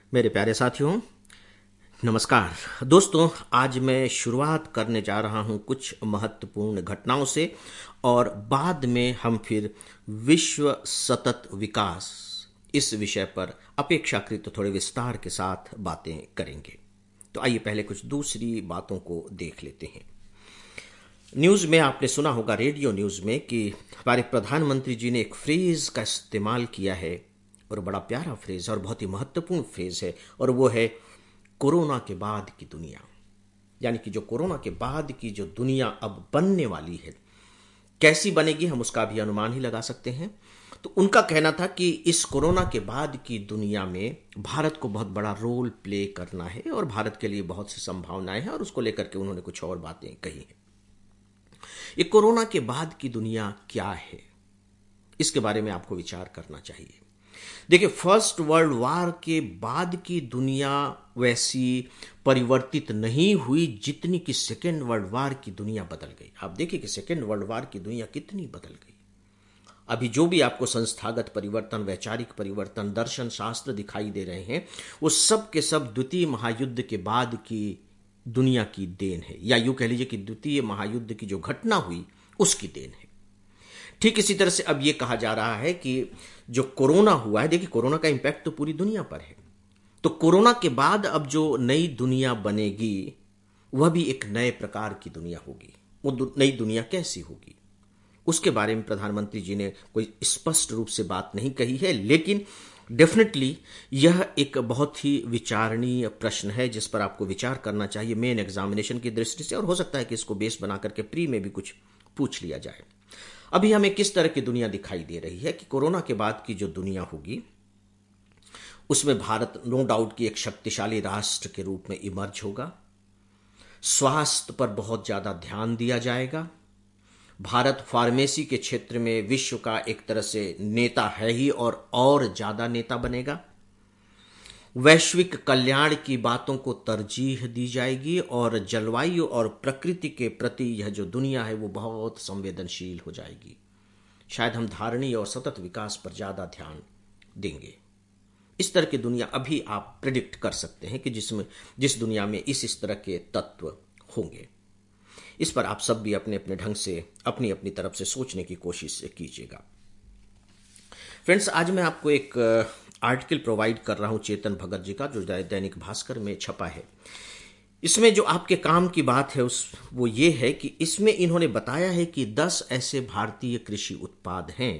मेरे प्यारे साथियों, नमस्कार दोस्तों। आज मैं शुरुआत करने जा रहा हूं कुछ महत्वपूर्ण घटनाओं से और बाद में हम फिर विश्व सतत विकास इस विषय पर अपेक्षाकृत थोड़े विस्तार के साथ बातें करेंगे। तो आइए पहले कुछ दूसरी बातों को देख लेते हैं। न्यूज़ में आपने सुना होगा, रेडियो न्यूज़ में, कि हमारे प्रधानमंत्री जी ने एक फ्रेज का इस्तेमाल किया है और बड़ा प्यारा फ्रेज और बहुत ही महत्वपूर्ण फ्रेज है, और वो है कोरोना के बाद की दुनिया। यानी कि जो कोरोना के बाद की जो दुनिया अब बनने वाली है, कैसी बनेगी हम उसका भी अनुमान ही लगा सकते हैं। तो उनका कहना था कि इस कोरोना के बाद की दुनिया में भारत को बहुत बड़ा रोल प्ले करना है और भारत के लिए बहुत सी संभावनाएं हैं, और उसको लेकर के उन्होंने कुछ और बातें कही हैं। ये कोरोना के बाद की दुनिया क्या है, इसके बारे में आपको विचार करना चाहिए। देखिए, फर्स्ट वर्ल्ड वॉर के बाद की दुनिया वैसी परिवर्तित नहीं हुई जितनी कि सेकेंड वर्ल्ड वॉर की दुनिया बदल गई। आप देखिए कि सेकेंड वर्ल्ड वॉर की दुनिया कितनी बदल गई। अभी जो भी आपको संस्थागत परिवर्तन, वैचारिक परिवर्तन, दर्शन शास्त्र दिखाई दे रहे हैं, वो सब के सब द्वितीय महायुद्ध के बाद की दुनिया की देन है, या यूं कह लीजिए कि द्वितीय महायुद्ध की जो घटना हुई उसकी देन है। ठीक इसी तरह से अब यह कहा जा रहा है कि जो कोरोना हुआ है, देखिए कोरोना का इंपैक्ट तो पूरी दुनिया पर है, तो कोरोना के बाद अब जो नई दुनिया बनेगी वह भी एक नए प्रकार की दुनिया होगी। वो नई दुनिया कैसी होगी उसके बारे में प्रधानमंत्री जी ने कोई स्पष्ट रूप से बात नहीं कही है, लेकिन डेफिनेटली यह एक बहुत ही विचारणीय प्रश्न है जिस पर आपको विचार करना चाहिए मेन एग्जामिनेशन की दृष्टि से, और हो सकता है कि इसको बेस बना करके प्री में भी कुछ पूछ लिया जाए। अभी हमें किस तरह की दुनिया दिखाई दे रही है कि कोरोना के बाद की जो दुनिया होगी उसमें भारत नो डाउट की एक शक्तिशाली राष्ट्र के रूप में इमर्ज होगा। स्वास्थ्य पर बहुत ज्यादा ध्यान दिया जाएगा। भारत फार्मेसी के क्षेत्र में विश्व का एक तरह से नेता है ही, और ज्यादा नेता बनेगा। वैश्विक कल्याण की बातों को तरजीह दी जाएगी और जलवायु और प्रकृति के प्रति यह जो दुनिया है वो बहुत संवेदनशील हो जाएगी। शायद हम धारणीय और सतत विकास पर ज्यादा ध्यान देंगे। इस तरह की दुनिया अभी आप प्रिडिक्ट कर सकते हैं कि जिस दुनिया में इस तरह के तत्व होंगे। इस पर आप सब भी अपने अपने ढंग से अपनी अपनी तरफ से सोचने की कोशिश कीजिएगा। फ्रेंड्स, आज मैं आपको एक आर्टिकल प्रोवाइड कर रहा हूं चेतन भगत जी का, जो दैनिक भास्कर में छपा है। इसमें जो आपके काम की बात है वो ये है कि इसमें इन्होंने बताया है कि 10 ऐसे भारतीय कृषि उत्पाद हैं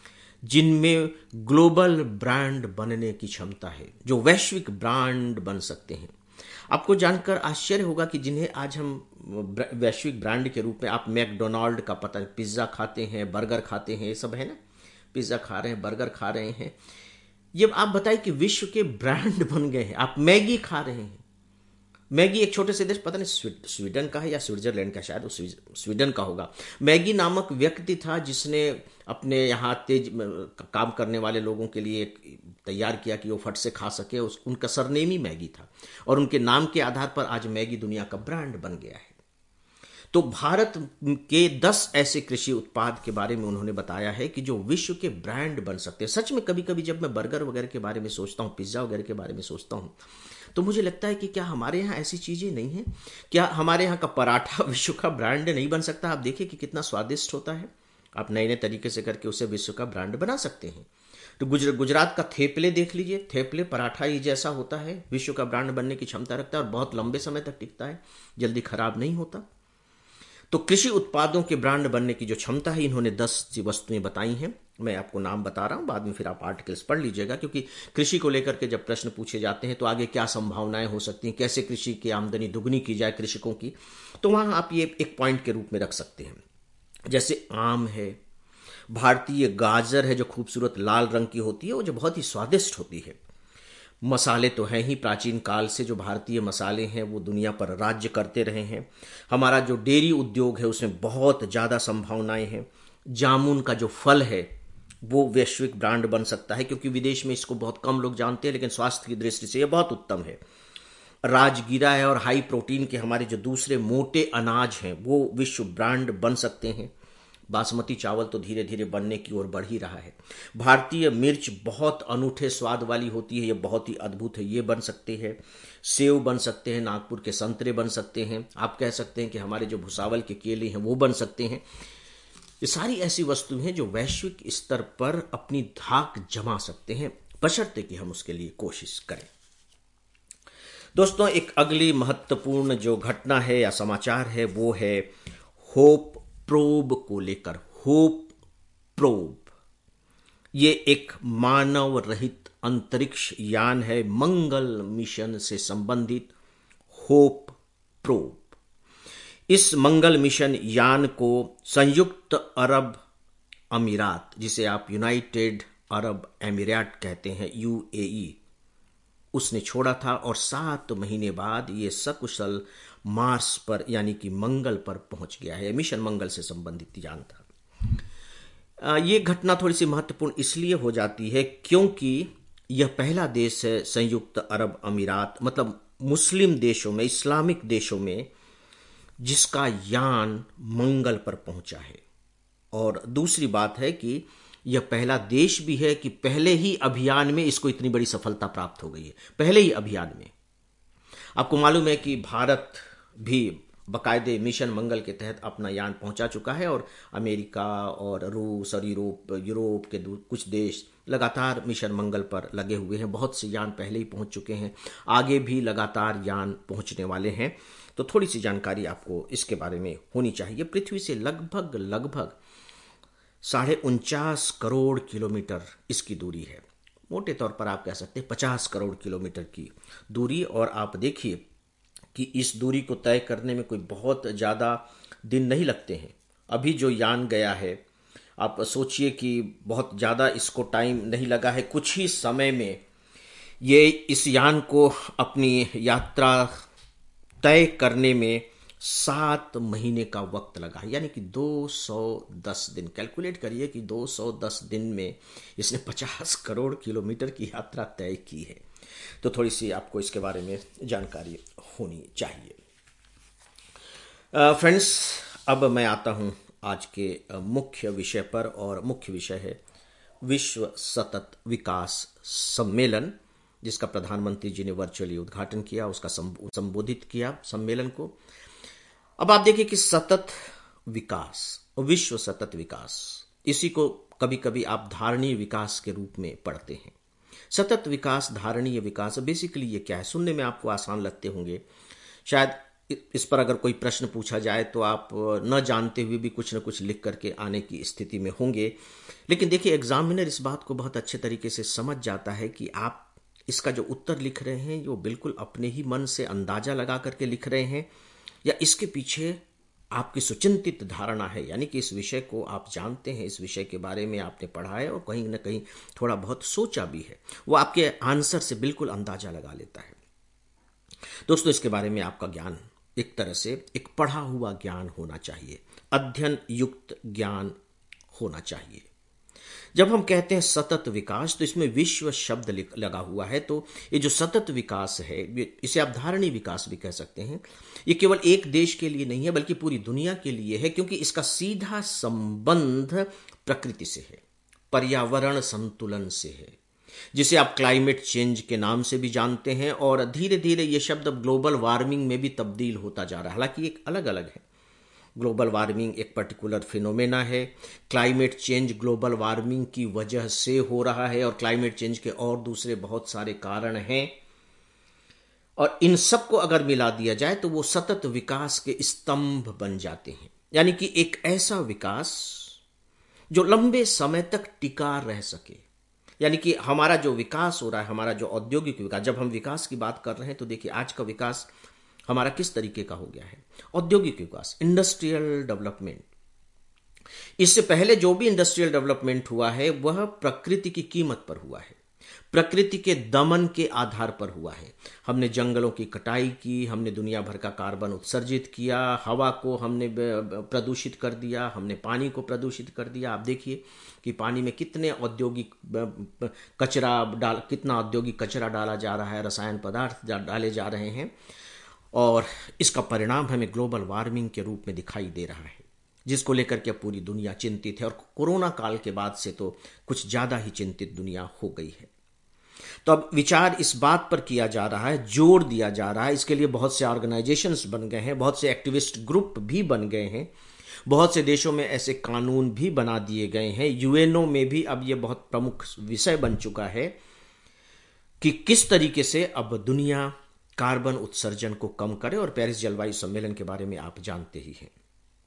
जिनमें ग्लोबल ब्रांड बनने की क्षमता है, जो वैश्विक ब्रांड बन सकते हैं। आपको जानकर आश्चर्य होगा कि जिन्हें आज हम वैश्विक ब्रांड के रूप में, आप मैकडोनाल्ड का पता, पिज्जा खाते हैं, बर्गर खाते हैं, ये सब है ना, पिज्जा खा रहे हैं, बर्गर खा रहे हैं, ये आप बताइए कि विश्व के ब्रांड बन गए हैं। आप मैगी खा रहे हैं। मैगी एक छोटे से देश, पता नहीं स्वीडन का है या स्विट्जरलैंड का, शायद वो स्वीडन का होगा। मैगी नामक व्यक्ति था जिसने अपने यहाँ तेज काम करने वाले लोगों के लिए तैयार किया कि वो फट से खा सके। उनका सरनेम ही मैगी था, और उनके नाम के आधार पर आज मैगी दुनिया का ब्रांड बन गया है। तो भारत के 10 ऐसे कृषि उत्पाद के बारे में उन्होंने बताया है कि जो विश्व के ब्रांड बन सकते हैं। सच में कभी कभी जब मैं बर्गर वगैरह के बारे में सोचता हूँ, पिज्जा वगैरह के बारे में सोचता हूँ, तो मुझे लगता है कि क्या हमारे यहाँ ऐसी चीजें नहीं हैं? क्या हमारे यहाँ का पराठा विश्व का ब्रांड नहीं बन सकता? आप देखिए कि कितना स्वादिष्ट होता है। आप नए नए तरीके से करके उसे विश्व का ब्रांड बना सकते हैं। तो गुजरात का थेपले देख लीजिए, थेपले पराठा ही जैसा होता है, विश्व का ब्रांड बनने की क्षमता रखता है और बहुत लंबे समय तक टिकता है, जल्दी खराब नहीं होता। तो कृषि उत्पादों के ब्रांड बनने की जो क्षमता है, इन्होंने 10 वस्तुएं बताई हैं। मैं आपको नाम बता रहा हूं, बाद में फिर आप आर्टिकल्स पढ़ लीजिएगा, क्योंकि कृषि को लेकर के जब प्रश्न पूछे जाते हैं तो आगे क्या संभावनाएं हो सकती हैं, कैसे कृषि की आमदनी दुगनी की जाए कृषकों की, तो वहां आप ये एक पॉइंट के रूप में रख सकते हैं। जैसे आम है, भारतीय गाजर है जो खूबसूरत लाल रंग की होती है, वो जो बहुत ही स्वादिष्ट होती है। मसाले तो हैं ही, प्राचीन काल से जो भारतीय मसाले हैं वो दुनिया पर राज्य करते रहे हैं। हमारा जो डेयरी उद्योग है उसमें बहुत ज़्यादा संभावनाएं हैं। जामुन का जो फल है वो वैश्विक ब्रांड बन सकता है, क्योंकि विदेश में इसको बहुत कम लोग जानते हैं, लेकिन स्वास्थ्य की दृष्टि से ये बहुत उत्तम है। राजगीरा है और हाई प्रोटीन के हमारे जो दूसरे मोटे अनाज हैं वो विश्व ब्रांड बन सकते हैं। बासमती चावल तो धीरे धीरे बनने की ओर बढ़ ही रहा है। भारतीय मिर्च बहुत अनूठे स्वाद वाली होती है, ये बहुत ही अद्भुत है। ये बन सकते हैं, सेव बन सकते हैं, नागपुर के संतरे बन सकते हैं, आप कह सकते हैं कि हमारे जो भुसावल के केले हैं वो बन सकते हैं। ये सारी ऐसी वस्तुएं हैं जो वैश्विक स्तर पर अपनी धाक जमा सकते हैं, बशर्ते कि हम उसके लिए कोशिश करें। दोस्तों, एक अगली महत्वपूर्ण जो घटना है या समाचार है वो है होप प्रोब को लेकर। होप प्रोब ये एक मानव रहित अंतरिक्ष यान है, मंगल मिशन से संबंधित होप प्रोब। इस मंगल मिशन यान को संयुक्त अरब अमीरात, जिसे आप यूनाइटेड अरब एमिरेट कहते हैं, यूएई, उसने छोड़ा था और 7 महीने बाद ये सकुशल मार्स पर यानी कि मंगल पर पहुंच गया है। मिशन मंगल से संबंधित यान था। ये घटना थोड़ी सी महत्वपूर्ण इसलिए हो जाती है क्योंकि यह पहला देश है संयुक्त अरब अमीरात, मतलब मुस्लिम देशों में, इस्लामिक देशों में, जिसका यान मंगल पर पहुंचा है। और दूसरी बात है कि यह पहला देश भी है कि पहले ही अभियान में इसको इतनी बड़ी सफलता प्राप्त हो गई है। पहले ही अभियान में आपको मालूम है कि भारत भी बाकायदे मिशन मंगल के तहत अपना यान पहुंचा चुका है और अमेरिका और रूस और यूरोप के कुछ देश लगातार मिशन मंगल पर लगे हुए हैं। बहुत से यान पहले ही पहुंच चुके हैं, आगे भी लगातार यान पहुंचने वाले हैं। तो थोड़ी सी जानकारी आपको इसके बारे में होनी चाहिए। पृथ्वी से लगभग 49.5 करोड़ किलोमीटर इसकी दूरी है। मोटे तौर पर आप कह सकते हैं 50 करोड़ किलोमीटर की दूरी। और आप देखिए कि इस दूरी को तय करने में कोई बहुत ज़्यादा दिन नहीं लगते हैं। अभी जो यान गया है, आप सोचिए कि बहुत ज़्यादा इसको टाइम नहीं लगा है, कुछ ही समय में ये इस यान को अपनी यात्रा तय करने में 7 महीने का वक्त लगा, यानी कि 210 दिन। कैलकुलेट करिए कि 210 दिन में इसने 50 करोड़ किलोमीटर की यात्रा तय की है। तो थोड़ी सी आपको इसके बारे में जानकारी होनी चाहिए। फ्रेंड्स, अब मैं आता हूं आज के मुख्य विषय पर, और मुख्य विषय है विश्व सतत विकास सम्मेलन, जिसका प्रधानमंत्री जी ने वर्चुअली उद्घाटन किया, उसका संबोधित किया सम्मेलन को। अब आप देखिए कि सतत विकास, विश्व सतत विकास, इसी को कभी कभी आप धारणीय विकास के रूप में पढ़ते हैं। सतत विकास, धारणीय विकास, बेसिकली ये क्या है? सुनने में आपको आसान लगते होंगे, शायद इस पर अगर कोई प्रश्न पूछा जाए तो आप न जानते हुए भी कुछ न कुछ लिख करके आने की स्थिति में होंगे। लेकिन देखिए, एग्जामिनर इस बात को बहुत अच्छे तरीके से समझ जाता है कि आप इसका जो उत्तर लिख रहे हैं वो बिल्कुल अपने ही मन से अंदाजा लगा करके लिख रहे हैं, या इसके पीछे आपकी सुचिंतित धारणा है, यानी कि इस विषय को आप जानते हैं, इस विषय के बारे में आपने पढ़ा है और कहीं ना कहीं थोड़ा बहुत सोचा भी है। वो आपके आंसर से बिल्कुल अंदाजा लगा लेता है। दोस्तों, इसके बारे में आपका ज्ञान एक तरह से एक पढ़ा हुआ ज्ञान होना चाहिए, अध्ययन युक्त ज्ञान होना चाहिए। जब हम कहते हैं सतत विकास, तो इसमें विश्व शब्द लगा हुआ है। तो ये जो सतत विकास है, इसे आप धारणीय विकास भी कह सकते हैं। ये केवल एक देश के लिए नहीं है, बल्कि पूरी दुनिया के लिए है, क्योंकि इसका सीधा संबंध प्रकृति से है, पर्यावरण संतुलन से है, जिसे आप क्लाइमेट चेंज के नाम से भी जानते हैं। और धीरे धीरे ये शब्द अब ग्लोबल वार्मिंग में भी तब्दील होता जा रहा है। हालांकि एक अलग अलग है। ग्लोबल वार्मिंग एक पर्टिकुलर फिनोमेना है, क्लाइमेट चेंज ग्लोबल वार्मिंग की वजह से हो रहा है, और क्लाइमेट चेंज के और दूसरे बहुत सारे कारण हैं। और इन सब को अगर मिला दिया जाए तो वो सतत विकास के स्तंभ बन जाते हैं, यानी कि एक ऐसा विकास जो लंबे समय तक टिका रह सके। यानी कि हमारा जो विकास हो रहा है, हमारा जो औद्योगिक विकास, जब हम विकास की बात कर रहे हैं तो देखिए आज का विकास हमारा किस तरीके का हो गया है। औद्योगिक विकास, इंडस्ट्रियल डेवलपमेंट। इससे पहले जो भी इंडस्ट्रियल डेवलपमेंट हुआ है वह प्रकृति की कीमत पर हुआ है, प्रकृति के दमन के आधार पर हुआ है। हमने जंगलों की कटाई की, हमने दुनिया भर का कार्बन उत्सर्जित किया, हवा को हमने प्रदूषित कर दिया, हमने पानी को प्रदूषित कर दिया। आप देखिए कि पानी में कितने औद्योगिक कितना औद्योगिक कचरा डाला जा रहा है, रसायन पदार्थ डाले जा रहे हैं, और इसका परिणाम हमें ग्लोबल वार्मिंग के रूप में दिखाई दे रहा है। जिसको लेकर के पूरी दुनिया चिंतित है, और कोरोना काल के बाद से तो कुछ ज्यादा ही चिंतित दुनिया हो गई है। तो अब विचार इस बात पर किया जा रहा है, जोर दिया जा रहा है, इसके लिए बहुत से ऑर्गेनाइजेशंस बन गए हैं, बहुत से एक्टिविस्ट ग्रुप भी बन गए हैं, बहुत से देशों में ऐसे कानून भी बना दिए गए हैं, यूएनओ में भी अब यह बहुत प्रमुख विषय बन चुका है कि किस तरीके से अब दुनिया कार्बन उत्सर्जन को कम करे। और पेरिस जलवायु सम्मेलन के बारे में आप जानते ही हैं।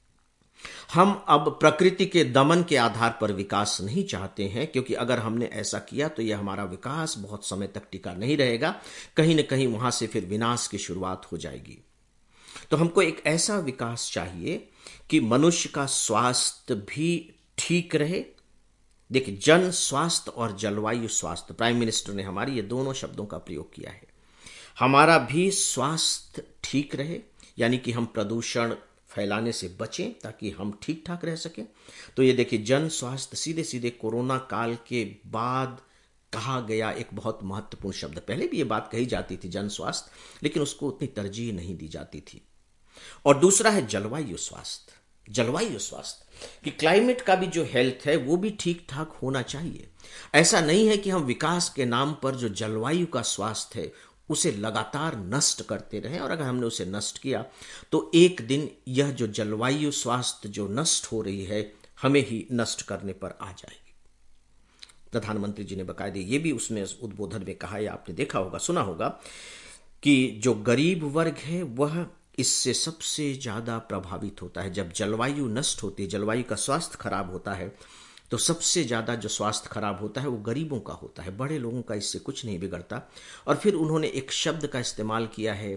हम अब प्रकृति के दमन के आधार पर विकास नहीं चाहते हैं, क्योंकि अगर हमने ऐसा किया तो यह हमारा विकास बहुत समय तक टिका नहीं रहेगा, कहीं ना कहीं वहां से फिर विनाश की शुरुआत हो जाएगी। तो हमको एक ऐसा विकास चाहिए कि मनुष्य का स्वास्थ्य भी ठीक रहे। देखिए, जन स्वास्थ्य और जलवायु स्वास्थ्य, प्राइम मिनिस्टर ने हमारी ये दोनों शब्दों का प्रयोग किया है। हमारा भी स्वास्थ्य ठीक रहे, यानी कि हम प्रदूषण फैलाने से बचें ताकि हम ठीक ठाक रह सकें। तो ये देखिए, जन स्वास्थ्य सीधे सीधे कोरोना काल के बाद कहा गया एक बहुत महत्वपूर्ण शब्द। पहले भी ये बात कही जाती थी जन स्वास्थ्य, लेकिन उसको उतनी तरजीह नहीं दी जाती थी। और दूसरा है जलवायु स्वास्थ्य। जलवायु स्वास्थ्य कि क्लाइमेट का भी जो हेल्थ है वो भी ठीक ठाक होना चाहिए। ऐसा नहीं है कि हम विकास के नाम पर जो जलवायु का स्वास्थ्य है उसे लगातार नष्ट करते रहें, और अगर हमने उसे नष्ट किया तो एक दिन यह जो जलवायु स्वास्थ्य जो नष्ट हो रही है हमें ही नष्ट करने पर आ जाएगी। प्रधानमंत्री जी ने बकायदे ये भी उसमें उद्बोधन में कहा है, आपने देखा होगा, सुना होगा, कि जो गरीब वर्ग है वह इससे सबसे ज्यादा प्रभावित होता है। जब जलवायु नष्ट होती है, जलवायु का स्वास्थ्य खराब होता है, तो सबसे ज्यादा जो स्वास्थ्य खराब होता है वो गरीबों का होता है। बड़े लोगों का इससे कुछ नहीं बिगड़ता। और फिर उन्होंने एक शब्द का इस्तेमाल किया है,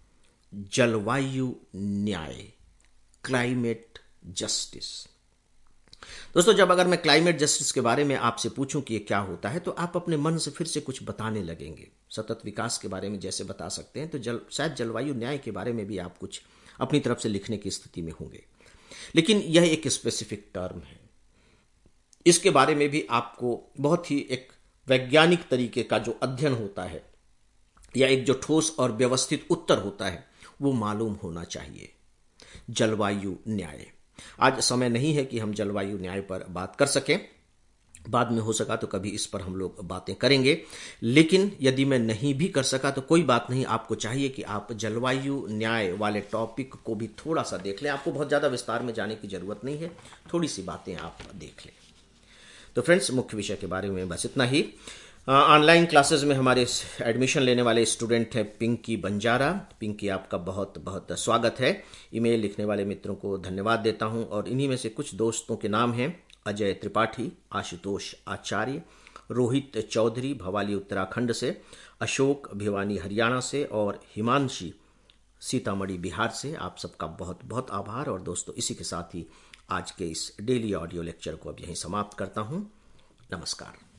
जलवायु न्याय, क्लाइमेट जस्टिस। दोस्तों, जब अगर मैं क्लाइमेट जस्टिस के बारे में आपसे पूछूं कि ये क्या होता है, तो आप अपने मन से फिर से कुछ बताने लगेंगे। सतत विकास के बारे में जैसे बता सकते हैं, तो शायद जलवायु न्याय के बारे में भी आप कुछ अपनी तरफ से लिखने की स्थिति में होंगे। लेकिन यह एक स्पेसिफिक टर्म है, इसके बारे में भी आपको बहुत ही एक वैज्ञानिक तरीके का जो अध्ययन होता है या एक जो ठोस और व्यवस्थित उत्तर होता है वो मालूम होना चाहिए। जलवायु न्याय, आज समय नहीं है कि हम जलवायु न्याय पर बात कर सकें, बाद में हो सका तो कभी इस पर हम लोग बातें करेंगे। लेकिन यदि मैं नहीं भी कर सका तो कोई बात नहीं, आपको चाहिए कि आप जलवायु न्याय वाले टॉपिक को भी थोड़ा सा देख लें। आपको बहुत ज़्यादा विस्तार में जाने की जरूरत नहीं है, थोड़ी सी बातें आप देख लें। तो फ्रेंड्स, मुख्य विषय के बारे में बस इतना ही। ऑनलाइन क्लासेस में हमारे एडमिशन लेने वाले स्टूडेंट हैं पिंकी बंजारा। पिंकी, आपका बहुत बहुत स्वागत है। ईमेल लिखने वाले मित्रों को धन्यवाद देता हूं, और इन्हीं में से कुछ दोस्तों के नाम हैं, अजय त्रिपाठी, आशुतोष आचार्य, रोहित चौधरी भवाली उत्तराखंड से, अशोक भिवानी हरियाणा से, और हिमांशी सीतामढ़ी बिहार से। आप सबका बहुत बहुत आभार। और दोस्तों, इसी के साथ ही आज के इस डेली ऑडियो लेक्चर को अब यहीं समाप्त करता हूं। नमस्कार।